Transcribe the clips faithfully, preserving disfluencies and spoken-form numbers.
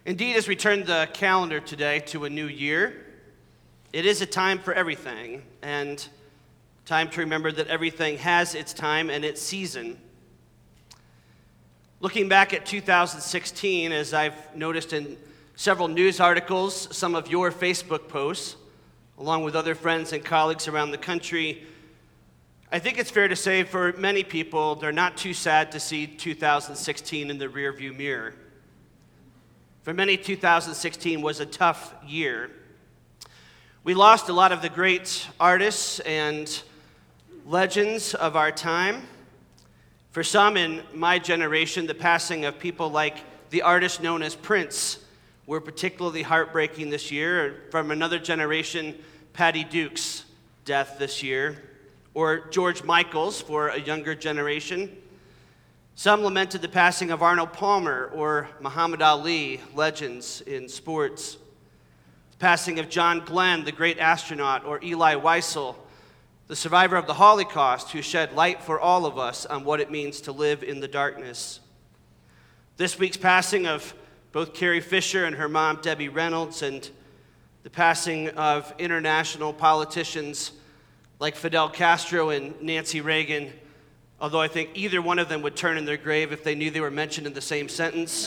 Indeed, as we turn the calendar today to a new year, it is a time for everything, and time to remember that everything has its time and its season. Looking back at two thousand sixteen, as I've noticed in several news articles, some of your Facebook posts, along with other friends and colleagues around the country, I think it's fair to say for many people, they're not too sad to see two thousand sixteen in the rearview mirror. For many, two thousand sixteen was a tough year. We lost a lot of the great artists and legends of our time. For some in my generation, the passing of people like the artist known as Prince were particularly heartbreaking this year. From another generation, Patty Duke's death this year, or George Michael's for a younger generation. Some lamented the passing of Arnold Palmer or Muhammad Ali, legends in sports. The passing of John Glenn, the great astronaut, or Elie Wiesel, the survivor of the Holocaust, who shed light for all of us on what it means to live in the darkness. This week's passing of both Carrie Fisher and her mom, Debbie Reynolds, and the passing of international politicians like Fidel Castro and Nancy Reagan, although I think either one of them would turn in their grave if they knew they were mentioned in the same sentence.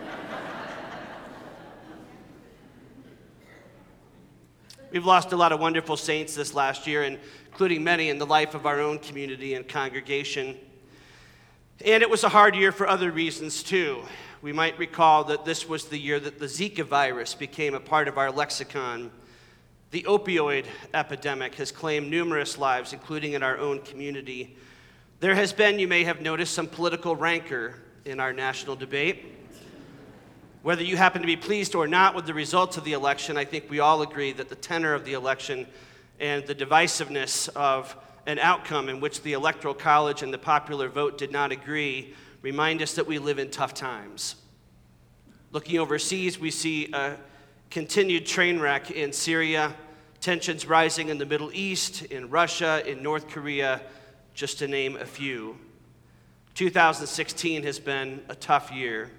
We've lost a lot of wonderful saints this last year, including many in the life of our own community and congregation. And it was a hard year for other reasons, too. We might recall that this was the year that the Zika virus became a part of our lexicon. The opioid epidemic has claimed numerous lives, including in our own community. There has been, you may have noticed, some political rancor in our national debate. Whether you happen to be pleased or not with the results of the election, I think we all agree that the tenor of the election and the divisiveness of an outcome in which the Electoral College and the popular vote did not agree remind us that we live in tough times. Looking overseas, we see a continued train wreck in Syria, tensions rising in the Middle East, in Russia, in North Korea, just to name a few. two thousand sixteen has been a tough year.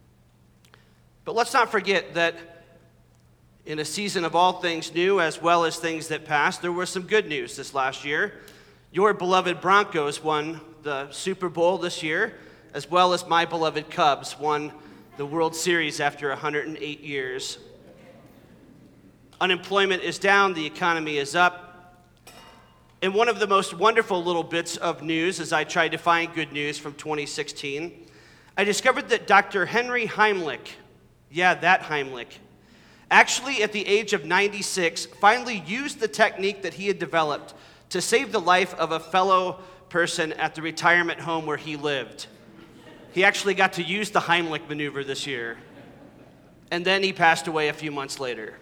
But let's not forget that in a season of all things new as well as things that passed, there was some good news this last year. Your beloved Broncos won the Super Bowl this year, as well as my beloved Cubs won the World Series after one hundred eight years. Unemployment is down, the economy is up. And one of the most wonderful little bits of news, as I tried to find good news from twenty sixteen, I discovered that Doctor Henry Heimlich, yeah, that Heimlich, actually at the age of ninety-six, finally used the technique that he had developed to save the life of a fellow person at the retirement home where he lived. He actually got to use the Heimlich maneuver this year. And then he passed away a few months later.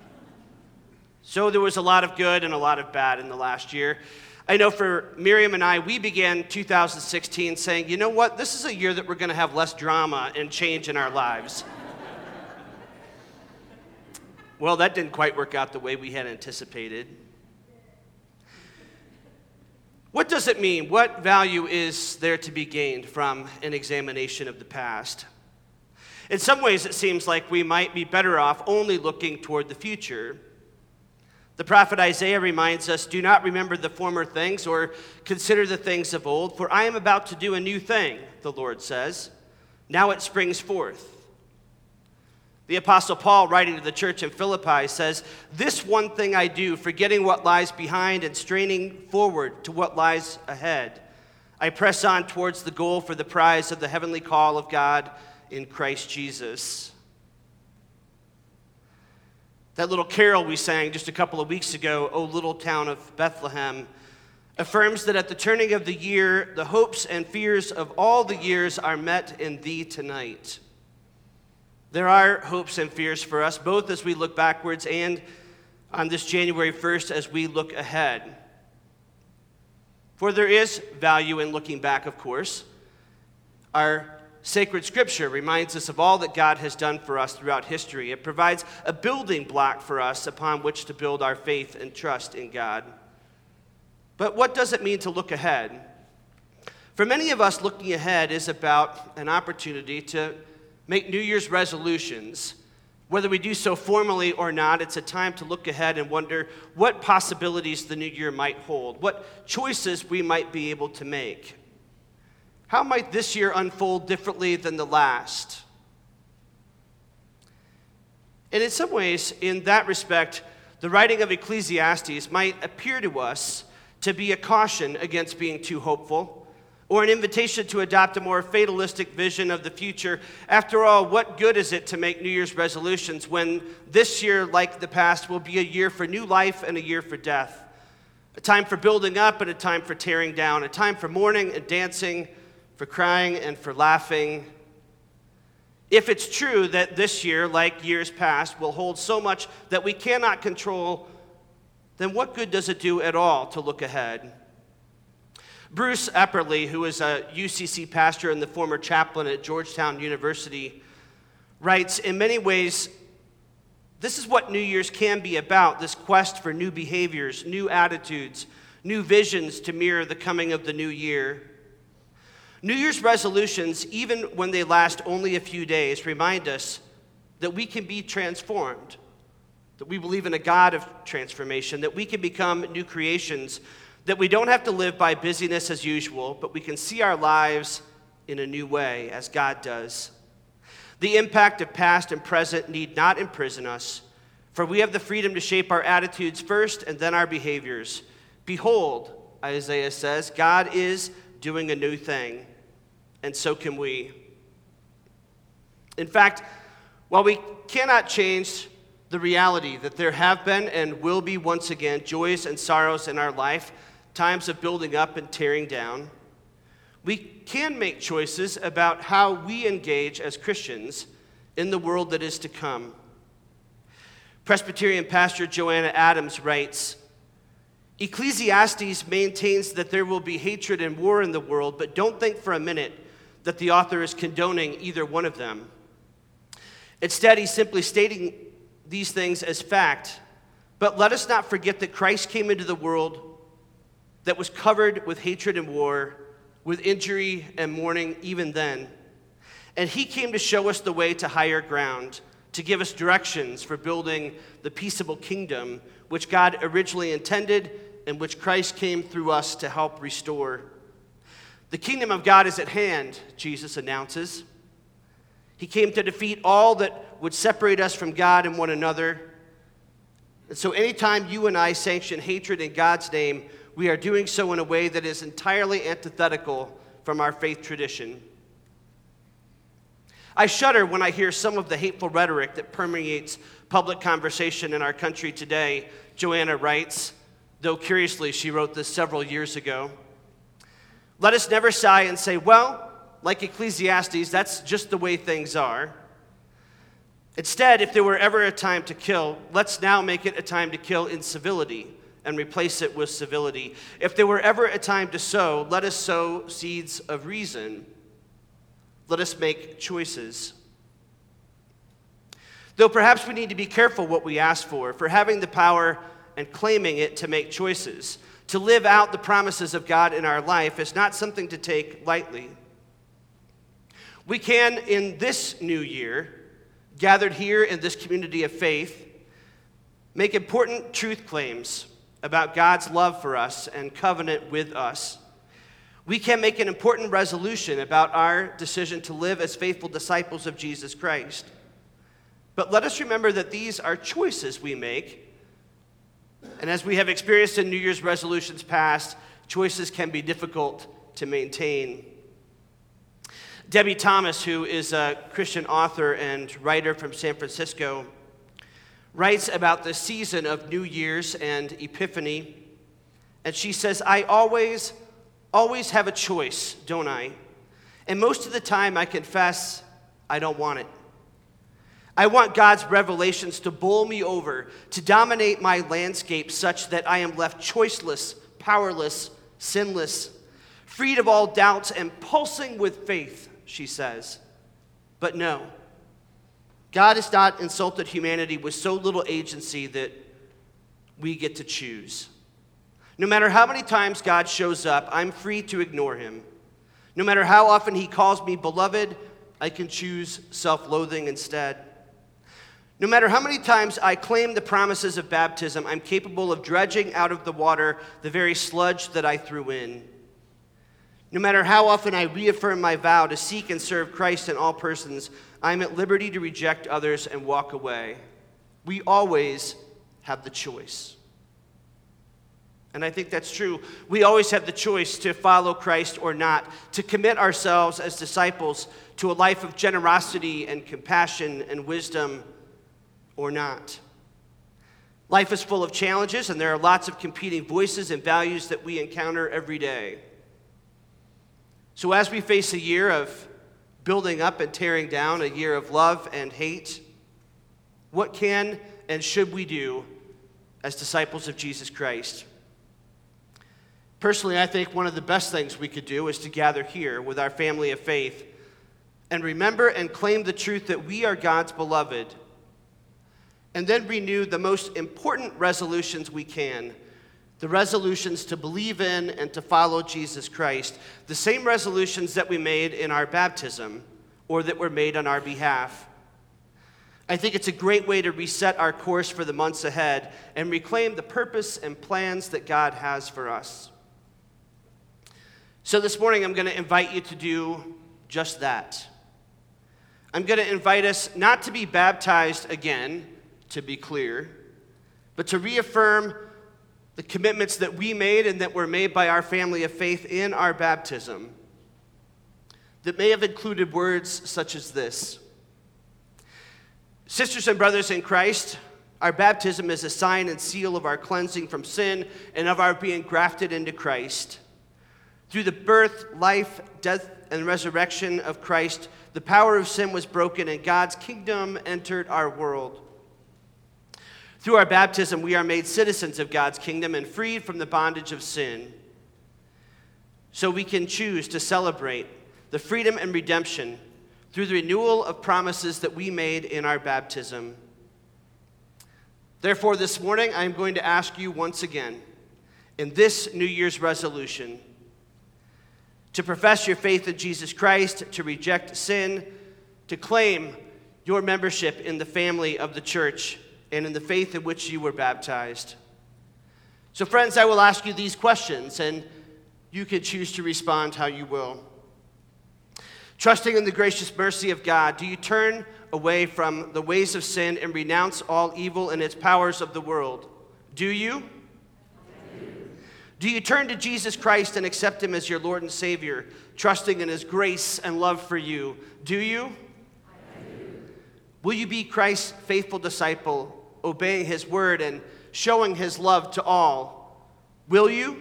So there was a lot of good and a lot of bad in the last year. I know for Miriam and I, we began two thousand sixteen saying, you know what, this is a year that we're going to have less drama and change in our lives. Well, that didn't quite work out the way we had anticipated. What does it mean? What value is there to be gained from an examination of the past? In some ways, it seems like we might be better off only looking toward the future. The prophet Isaiah reminds us, do not remember the former things or consider the things of old, for I am about to do a new thing, the Lord says. Now it springs forth. The Apostle Paul, writing to the church in Philippi, says, this one thing I do, forgetting what lies behind and straining forward to what lies ahead. I press on towards the goal for the prize of the heavenly call of God in Christ Jesus. That little carol we sang just a couple of weeks ago, O Little Town of Bethlehem, affirms that at the turning of the year, the hopes and fears of all the years are met in thee tonight. There are hopes and fears for us, both as we look backwards and on this January first as we look ahead. For there is value in looking back, of course. Our sacred scripture reminds us of all that God has done for us throughout history. It provides a building block for us upon which to build our faith and trust in God. But what does it mean to look ahead? For many of us, looking ahead is about an opportunity to make New Year's resolutions Whether we do so formally or not, it's a time to look ahead and wonder what possibilities the new year might hold, what choices we might be able to make. How might this year unfold differently than the last? And in some ways, in that respect, the writing of Ecclesiastes might appear to us to be a caution against being too hopeful, or an invitation to adopt a more fatalistic vision of the future. After all, what good is it to make New Year's resolutions when this year, like the past, will be a year for new life and a year for death? A time for building up and a time for tearing down, a time for mourning and dancing, for crying and for laughing. If it's true that this year, like years past, will hold so much that we cannot control, then what good does it do at all to look ahead? Bruce Epperly, who is a U C C pastor and the former chaplain at Georgetown University, writes, in many ways, this is what New Year's can be about, this quest for new behaviors, new attitudes, new visions to mirror the coming of the new year. New Year's resolutions, even when they last only a few days, remind us that we can be transformed, that we believe in a God of transformation, that we can become new creations, that we don't have to live by busyness as usual, but we can see our lives in a new way, as God does. The impact of past and present need not imprison us, for we have the freedom to shape our attitudes first and then our behaviors. Behold, Isaiah says, God is doing a new thing, and so can we. In fact, while we cannot change the reality that there have been and will be once again joys and sorrows in our life, times of building up and tearing down, we can make choices about how we engage as Christians in the world that is to come. Presbyterian pastor Joanna Adams writes, Ecclesiastes maintains that there will be hatred and war in the world, but don't think for a minute that the author is condoning either one of them. Instead, he's simply stating these things as fact, but let us not forget that Christ came into the world that was covered with hatred and war, with injury and mourning even then. And he came to show us the way to higher ground, to give us directions for building the peaceable kingdom which God originally intended and which Christ came through us to help restore. The kingdom of God is at hand, Jesus announces. He came to defeat all that would separate us from God and one another. And so anytime you and I sanction hatred in God's name, we are doing so in a way that is entirely antithetical from our faith tradition. I shudder when I hear some of the hateful rhetoric that permeates public conversation in our country today, Joanna writes, though curiously she wrote this several years ago. Let us never sigh and say, well, like Ecclesiastes, that's just the way things are. Instead, if there were ever a time to kill, let's now make it a time to kill in civility and replace it with civility. If there were ever a time to sow, let us sow seeds of reason. Let us make choices. Though perhaps we need to be careful what we ask for, for having the power and claiming it to make choices. To live out the promises of God in our life is not something to take lightly. We can, in this new year, gathered here in this community of faith, make important truth claims about God's love for us and covenant with us. We can make an important resolution about our decision to live as faithful disciples of Jesus Christ. But let us remember that these are choices we make. And as we have experienced in New Year's resolutions past, choices can be difficult to maintain. Debbie Thomas, who is a Christian author and writer from San Francisco, writes about the season of New Year's and Epiphany. And she says, I always, always have a choice, don't I? And most of the time, I confess, I don't want it. I want God's revelations to bowl me over, to dominate my landscape such that I am left choiceless, powerless, sinless, freed of all doubts and pulsing with faith, she says. But no, God has not insulted humanity with so little agency that we get to choose. No matter how many times God shows up, I'm free to ignore him. No matter how often he calls me beloved, I can choose self-loathing instead. No matter how many times I claim the promises of baptism, I'm capable of dredging out of the water the very sludge that I threw in. No matter how often I reaffirm my vow to seek and serve Christ in all persons, I'm at liberty to reject others and walk away. We always have the choice. And I think that's true. We always have the choice to follow Christ or not, to commit ourselves as disciples to a life of generosity and compassion and wisdom or not. Life is full of challenges, and there are lots of competing voices and values that we encounter every day. So as we face a year of building up and tearing down, a year of love and hate, what can and should we do as disciples of Jesus Christ? Personally, I think one of the best things we could do is to gather here with our family of faith and remember and claim the truth that we are God's beloved, and then renew the most important resolutions we can, the resolutions to believe in and to follow Jesus Christ, the same resolutions that we made in our baptism or that were made on our behalf. I think it's a great way to reset our course for the months ahead and reclaim the purpose and plans that God has for us. So this morning, I'm going to invite you to do just that. I'm going to invite us not to be baptized again, to be clear, but to reaffirm the commitments that we made and that were made by our family of faith in our baptism that may have included words such as this. Sisters and brothers in Christ, our baptism is a sign and seal of our cleansing from sin and of our being grafted into Christ. Through the birth, life, death, and resurrection of Christ, the power of sin was broken and God's kingdom entered our world. Through our baptism, we are made citizens of God's kingdom and freed from the bondage of sin. So we can choose to celebrate the freedom and redemption through the renewal of promises that we made in our baptism. Therefore, this morning, I am going to ask you once again, in this New Year's resolution, to profess your faith in Jesus Christ, to reject sin, to claim your membership in the family of the church, and in the faith in which you were baptized. So friends, I will ask you these questions, and you can choose to respond how you will. Trusting in the gracious mercy of God, do you turn away from the ways of sin and renounce all evil and its powers of the world? Do you? Do you turn to Jesus Christ and accept him as your Lord and Savior, trusting in his grace and love for you? Do you? Will you be Christ's faithful disciple, obeying his word and showing his love to all? Will you?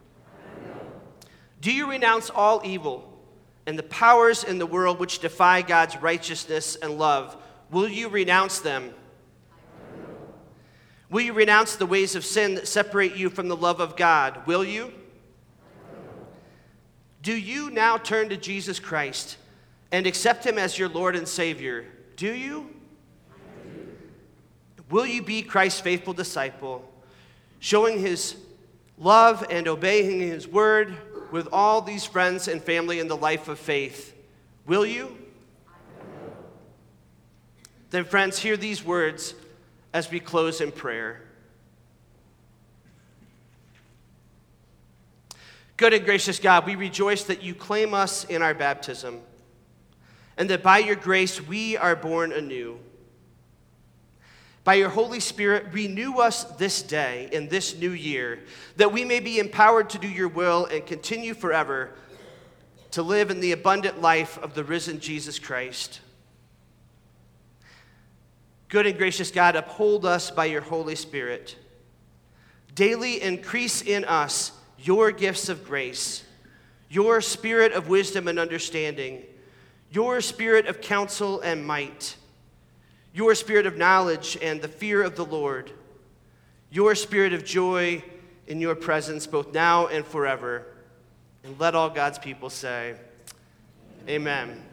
Do you renounce all evil and the powers in the world which defy God's righteousness and love? Will you renounce them? Will you renounce the ways of sin that separate you from the love of God? Will you? Do you now turn to Jesus Christ and accept him as your Lord and Savior? Do you? Will you be Christ's faithful disciple, showing his love and obeying his word with all these friends and family in the life of faith? Will you? Then, friends, hear these words as we close in prayer. Good and gracious God, we rejoice that you claim us in our baptism, and that by your grace we are born anew. By your Holy Spirit, renew us this day in this new year, that we may be empowered to do your will and continue forever to live in the abundant life of the risen Jesus Christ. Good and gracious God, uphold us by your Holy Spirit. Daily increase in us your gifts of grace, your spirit of wisdom and understanding, your spirit of counsel and might, your spirit of knowledge and the fear of the Lord, your spirit of joy in your presence both now and forever. And let all God's people say, amen.